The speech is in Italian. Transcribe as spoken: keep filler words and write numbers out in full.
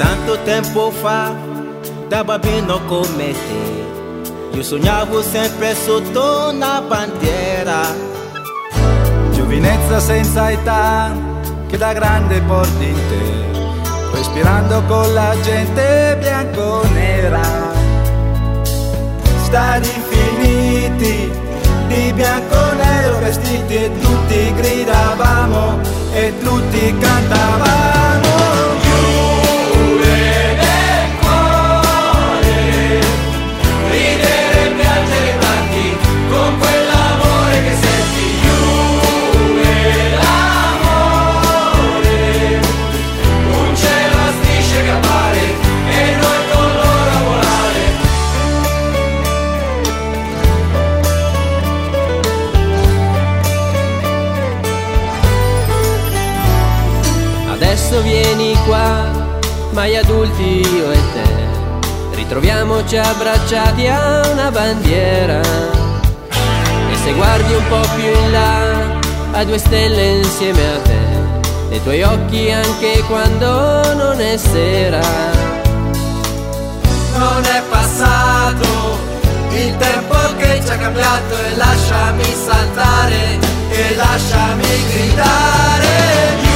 Tanto tempo fa, da bambino come te, io sognavo sempre sotto una bandiera. Giovinezza senza età, che da grande porti in te, respirando con la gente bianco-nera. Stadi infiniti, di bianco-nero vestiti, e tutti gridavamo, e tutti cantavamo. Adesso vieni qua, ma gli adulti io e te ritroviamoci abbracciati a una bandiera. E se guardi un po' più in là, a due stelle insieme a te, nei tuoi occhi anche quando non è sera. Non è passato il tempo che ci ha cambiato, e lasciami saltare, e lasciami gridare.